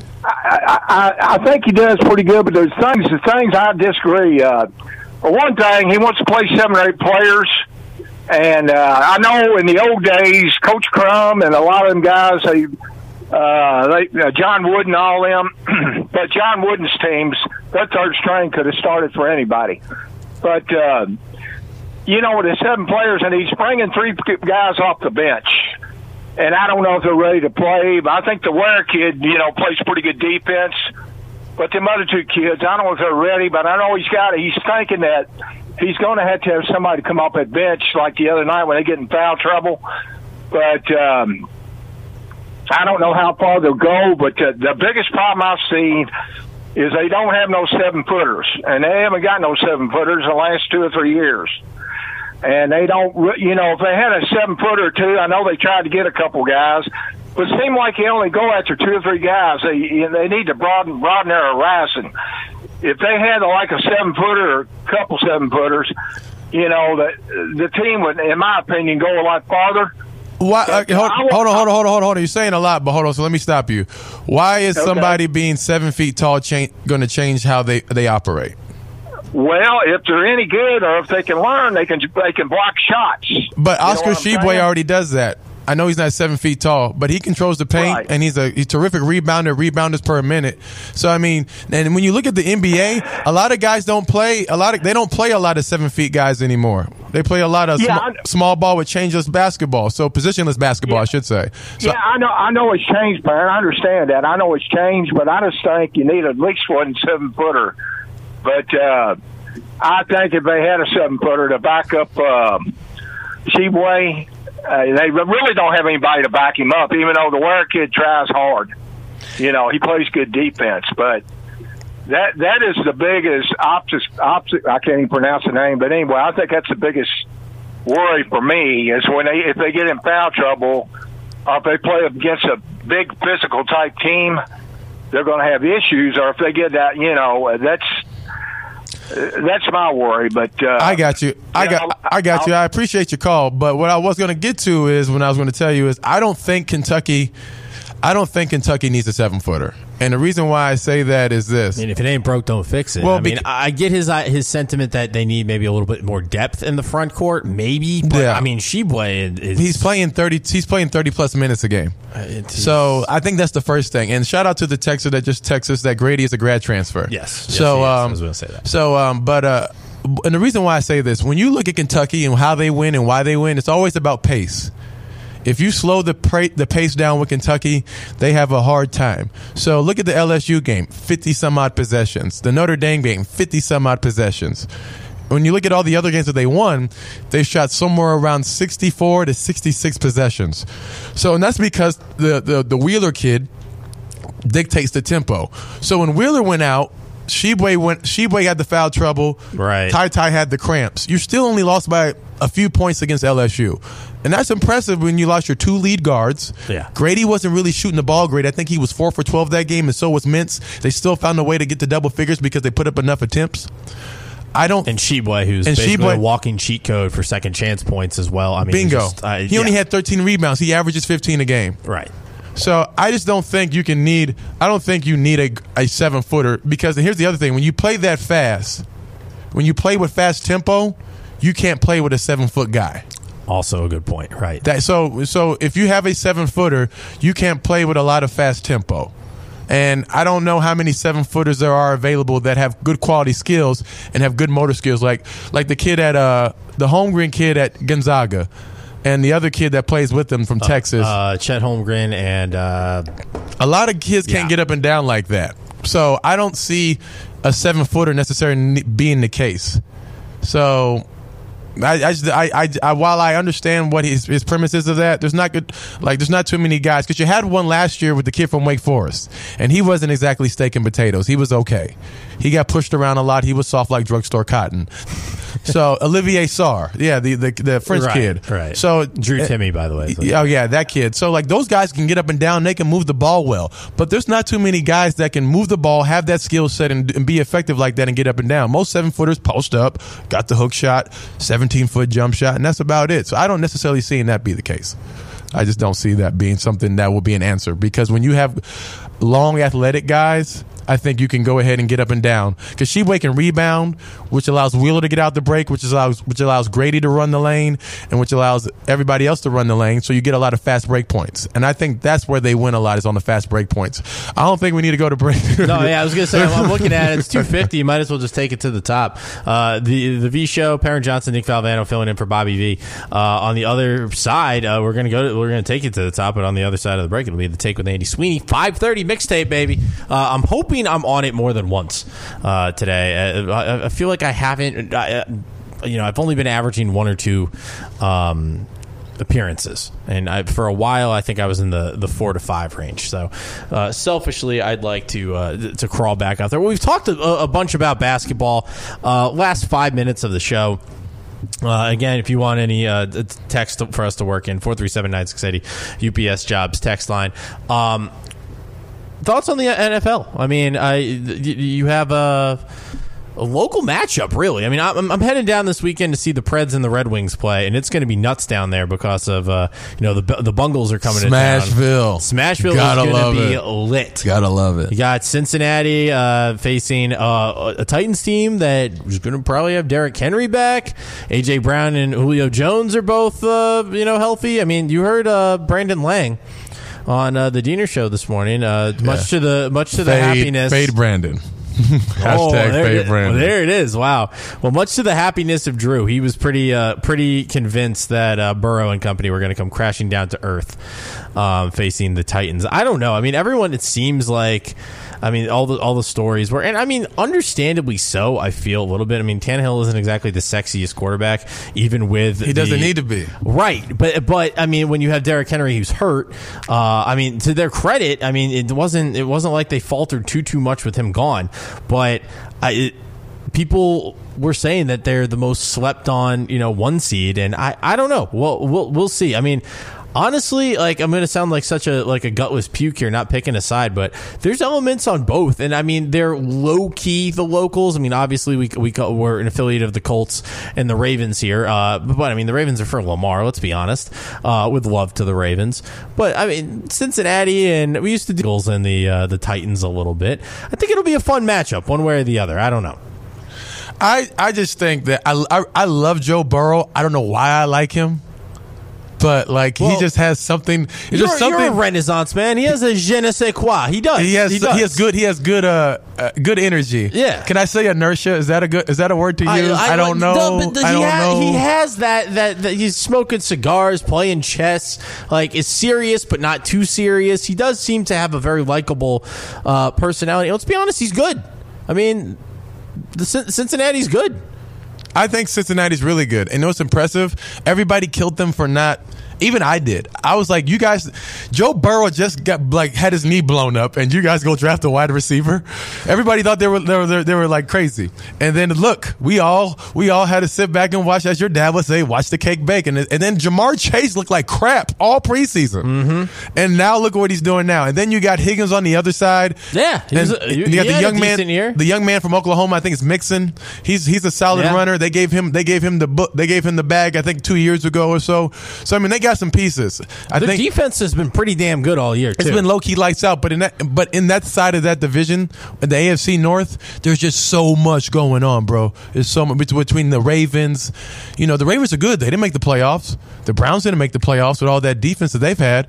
I, I, I think he does pretty good, but there's things, the things I disagree. Uh, For one thing, he wants to play seven or eight players, and uh, I know in the old days, Coach Crum and a lot of them guys, they, uh, they uh, John Wooden, all them, but John Wooden's teams, their third string could have started for anybody. But, uh, you know, with the seven players, and he's bringing three guys off the bench, and I don't know if they're ready to play, but I think the Ware kid, you know, plays pretty good defense. But them other two kids, I don't know if they're ready, but I know he's got. He's thinking that he's going to have to have somebody come up at bench like the other night when they get in foul trouble. But um, I don't know how far they'll go. But uh, the biggest problem I've seen is they don't have no seven footers, and they haven't got no seven footers in the last two or three years. And they don't, you know, if they had a seven footer or two, I know they tried to get a couple guys. But it seemed like they only go after two or three guys. They they need to broaden broaden their horizon. If they had like a seven footer or a couple seven footers, you know, the the team would, in my opinion, go a lot farther. Why? Okay, hold, hold on, hold on, hold on, hold on, hold on. You're saying a lot, but hold on. So let me stop you. Why is okay. somebody being seven feet tall cha- going to change how they, they operate? Well, if they're any good or if they can learn, they can they can block shots. But Oscar Tshiebwe already does that. I know he's not seven feet tall, but he controls the paint, right. and he's a he's a terrific rebounder, rebounders per minute. So I mean, and when you look at the N B A, a lot of guys don't play a lot of they don't play a lot of seven feet guys anymore. They play a lot of yeah, sm- small ball with changeless basketball, so positionless basketball, yeah. I should say. So, yeah, I know I know it's changed, man. I understand that. I know it's changed, but I just think you need at least one seven footer. But uh, I think if they had a seven footer to back up um, Tshiebwe. Uh, they really don't have anybody to back him up, even though the Ware kid tries hard. You know, he plays good defense, but that that is the biggest opposite, opposite. I can't even pronounce the name, but anyway, I think that's the biggest worry for me is when they if they get in foul trouble, or if they play against a big physical type team, they're going to have issues. Or if they get that, you know, that's. That's my worry, but uh, I got you. I got, know, I got I'll, you. I appreciate your call, but what I was going to get to is when I was going to tell you is I don't think Kentucky, I don't think Kentucky needs a seven footer, and the reason why I say that is this: I mean, if it ain't broke, don't fix it. Well, I mean, beca- I get his his sentiment that they need maybe a little bit more depth in the front court, maybe. But yeah. I mean, Tshiebwe is he's playing thirty. He's playing thirty plus minutes a game. So I think that's the first thing. And shout out to the texter that just texted us that Grady is a grad transfer. Yes. yes so um, I was going to say that. So um, but uh, and the reason why I say this, when you look at Kentucky and how they win and why they win, it's always about pace. If you slow the pra- the pace down with Kentucky, they have a hard time. So look at the L S U game, fifty some odd possessions. The Notre Dame game, fifty some odd possessions. When you look at all the other games that they won, they shot somewhere around sixty-four to sixty-six possessions. So, and that's because the, the, the Wheeler kid dictates the tempo. So when Wheeler went out, Tshiebwe went. Tshiebwe had the foul trouble. Right. Ty Ty had the cramps. You still only lost by a few points against L S U, and that's impressive when you lost your two lead guards. Yeah. Grady wasn't really shooting the ball great. I think he was four for twelve that game, and so was Mintz. They still found a way to get to double figures because they put up enough attempts. I don't. And Sheboy, who's and basically Sheboy, a walking cheat code for second chance points as well. I mean, bingo. Just, uh, he yeah. only had thirteen rebounds. He averages fifteen a game. Right. So I just don't think you can need. I don't think you need a a seven footer because here's the other thing: when you play that fast, when you play with fast tempo, you can't play with a seven foot guy. Also a good point, right? That so so if you have a seven footer, you can't play with a lot of fast tempo. And I don't know how many seven footers there are available that have good quality skills and have good motor skills, like like the kid at uh the Holmgren kid at Gonzaga, and the other kid that plays with them from uh, Texas, uh, Chet Holmgren, and uh, a lot of kids yeah. can't get up and down like that. So I don't see a seven footer necessarily being the case. So. I, I, just, I, I, I, while I understand what his, his premise is of that, there's not good, like there's not too many guys because you had one last year with the kid from Wake Forest, and he wasn't exactly steak and potatoes. He was okay. He got pushed around a lot. He was soft like drugstore cotton. So Olivier Sarr, yeah, the the, the French right, kid, right? So Drew Timmy, by the way. Oh yeah, that kid. So like those guys can get up and down. They can move the ball well, but there's not too many guys that can move the ball, have that skill set, and, and be effective like that and get up and down. Most seven footers post up, got the hook shot, seventeen foot jump shot, and that's about it. So I don't necessarily see that be the case. I just don't see that being something that will be an answer because when you have long athletic guys, I think you can go ahead and get up and down because Sheboy can rebound, which allows Wheeler to get out the break, which allows which allows Grady to run the lane, and which allows everybody else to run the lane. So you get a lot of fast break points, and I think that's where they win a lot is on the fast break points. I don't think we need to go to break. No, yeah, I was gonna say I'm, I'm looking at it. It's two fifty. You might as well just take it to the top. Uh, the the V show, Perrin Johnson, Nick Valvano filling in for Bobby V. Uh, on the other side, uh, we're gonna go. To, we're gonna take it to the top, but on the other side of the break, it'll be the Take with Andy Sweeney, five thirty mixtape, baby. Uh, I'm hoping I'm on it more than once uh, today. Uh, I, I feel like I haven't. Uh, you know, I've only been averaging one or two um, appearances, and I, for a while, I think I was in the, the four to five range. So, uh, selfishly, I'd like to uh, to crawl back out there. Well, we've talked a, a bunch about basketball. Uh, last five minutes of the show. Uh, again, if you want any uh, text for us to work in, four three seven, nine six eight zero, U P S Jobs text line. Um, thoughts on the N F L? I mean, I, you have a, a local matchup, really. I mean, I'm, I'm heading down this weekend to see the Preds and the Red Wings play, and it's going to be nuts down there because of, uh, you know, the the Bungles are coming to town. Smashville. Smashville Gotta is going to be it. lit. Gotta love it. You got Cincinnati uh, facing uh, a Titans team that is going to probably have Derrick Henry back. A J Brown and Julio Jones are both, uh, you know, healthy. I mean, you heard uh, Brandon Lang on uh, the Diener show this morning. Uh, Yeah. Much to the much to the Fade, happiness. Fade Brandon. Hashtag Oh, there, fade it, Brandon. well, there it is. Wow. Well, much to the happiness of Drew, he was pretty uh, pretty convinced that uh, Burrow and company were going to come crashing down to earth, um, facing the Titans. I don't know. I mean, everyone. It seems like. I mean, all the all the stories were, and I mean, understandably so. I feel a little bit. I mean, Tannehill isn't exactly the sexiest quarterback, even with He doesn't the- need to be. right. But but I mean, when you have Derrick Henry who's hurt, uh, I mean, to their credit, I mean, it wasn't it wasn't like they faltered too too much with him gone, but I. It, people were saying that they're the most slept on, you know, one seed, and I, I don't know. Well, we'll we'll see. I mean, honestly, like I'm going to sound like such a like a gutless puke here, not picking a side, but there's elements on both, and I mean they're low key the locals. I mean, obviously we we we're an affiliate of the Colts and the Ravens here, uh, but I mean the Ravens are for Lamar. Let's be honest, uh, with love to the Ravens, but I mean Cincinnati and we used to do Eagles and the uh, the Titans a little bit. I think it'll be a fun matchup, one way or the other. I don't know. I, I just think that I, I I love Joe Burrow. I don't know why I like him, but like Well, he just has something. It's You're, just something. you're a Renaissance man. He has a je ne sais quoi. He does. He has He he, does. has good he has good uh, uh good energy. Yeah. Can I say inertia? Is that a good is that a word to use? I, don't know. no, but I he don't ha- know. He has that, that that he's smoking cigars, playing chess. Like is serious, but not too serious. He does seem to have a very likable uh, personality. Let's be honest, he's good. I mean, the Cin- Cincinnati's good. I think Cincinnati's really good. And you know what's impressive? Everybody killed them for not Even I did. I was like, you guys, Joe Burrow just got like had his knee blown up, and you guys go draft a wide receiver. Everybody thought they were they were, they were like crazy. And then look, we all we all had to sit back and watch, as your dad would say, watch the cake bake. And, and then Jamar Chase looked like crap all preseason. Mm-hmm. And now look at what he's doing now. And then you got Higgins on the other side. Yeah, and a, you got the young man, year. the young man from Oklahoma. I think it's Mixon. He's he's a solid yeah. runner. They gave him they gave him the book. They gave him the bag. I think two years ago or so. So I mean, they got some pieces. I Their think defense has been pretty damn good all year. Too. It's been low key lights out. But in that but in that side of that division, in the A F C North, there's just so much going on, bro. There's so much between the Ravens. You know, the Ravens are good. They didn't make the playoffs. The Browns didn't make the playoffs with all that defense that they've had.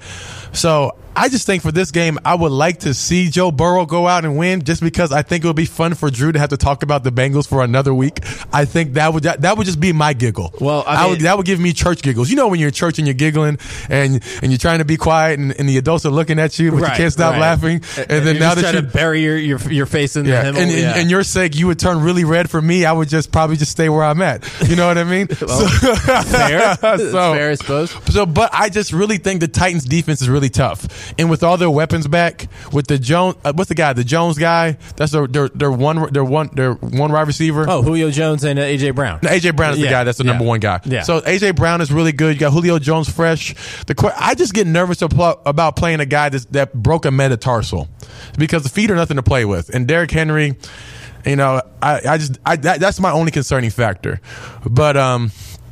So I just think for this game, I would like to see Joe Burrow go out and win, just because I think it would be fun for Drew to have to talk about the Bengals for another week. I think that would that, that would just be my giggle. Well, I I mean, would, that would give me church giggles. You know, when you're in church and you're giggling and and you're trying to be quiet, and, and the adults are looking at you, but right, you can't stop right. laughing. And, and then you're now just that trying you to bury your your, your face in yeah, the and, Himmel, and, yeah. and your sake, you would turn really red for me. I would just probably just stay where I'm at. You know what I mean? well, so, fair, so, fair, I suppose. So, but I just really think the Titans' defense is really tough, and with all their weapons back, with the Jones, uh, what's the guy, the Jones guy? That's their their, their one their one their one wide receiver. Oh, Julio Jones and uh, A J Brown. No, A J Brown is the yeah. guy. That's the yeah. number one guy. Yeah. So A J Brown is really good. You got Julio Jones fresh. The I just get nervous about playing a guy that's, that broke a metatarsal, because the feet are nothing to play with, and Derrick Henry. You know, I, I just I that, that's my only concerning factor. But um,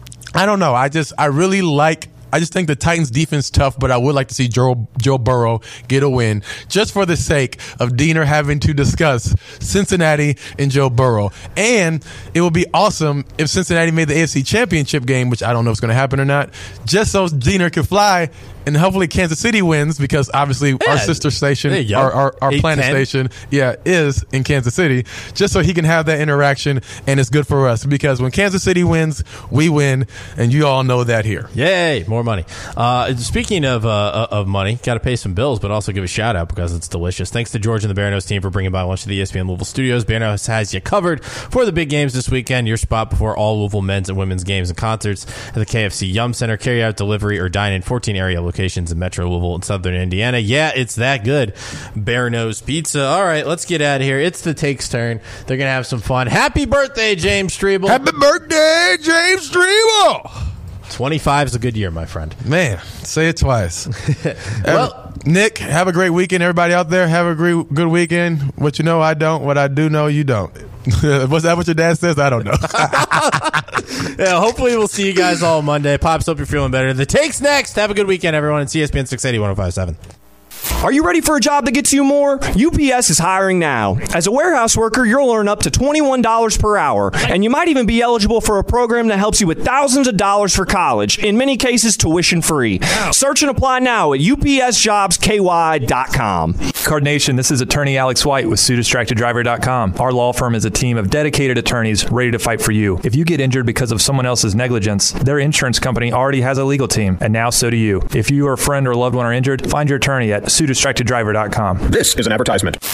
I don't know. I just I really like. I just think the Titans' defense tough, but I would like to see Joe, Joe Burrow get a win, just for the sake of Diener having to discuss Cincinnati and Joe Burrow. And it would be awesome if Cincinnati made the A F C Championship game, which I don't know if it's going to happen or not, just so Diener could fly, and hopefully Kansas City wins, because obviously yeah, our sister station, our, our, our planet station, yeah, is in Kansas City, just so he can have that interaction, and it's good for us, because when Kansas City wins, we win, and you all know that here. Yay, more money. Uh, speaking of uh, of money, got to pay some bills, but also give a shout out because it's delicious. Thanks to George and the Bear Nose team for bringing by lunch to the E S P N Louisville studios. Bear Nose has you covered for the big games this weekend. Your spot before all Louisville men's and women's games and concerts at the K F C Yum Center. Carry out, delivery, or dine in fourteen area locations in Metro Louisville and Southern Indiana. Yeah, it's that good. Bear Nose Pizza. All right, let's get out of here. It's the Take's turn. They're gonna have some fun. Happy birthday, James Strebel. Happy birthday, James Strebel. twenty-five is a good year, my friend. Man, say it twice. Well, Nick, have a great weekend. Everybody out there, have a great, good weekend. What you know, I don't. What I do know, you don't. Was that what your dad says? I don't know. Yeah, hopefully we'll see you guys all Monday. Pops, hope you're feeling better. The Take's next. Have a good weekend, everyone. It's E S P N six eighty, one oh five point seven. Are you ready for a job that gets you more? U P S is hiring now. As a warehouse worker, you'll earn up to twenty-one dollars per hour, and you might even be eligible for a program that helps you with thousands of dollars for college, in many cases tuition free. Search and apply now at U P S jobs K Y dot com. Card Nation, this is attorney Alex White with Sue Distracted Driver dot com. Our law firm is a team of dedicated attorneys ready to fight for you. If you get injured because of someone else's negligence, their insurance company already has a legal team, and now so do you. If you or a friend or loved one are injured, find your attorney at Sue Distracted Driver dot com. This is an advertisement.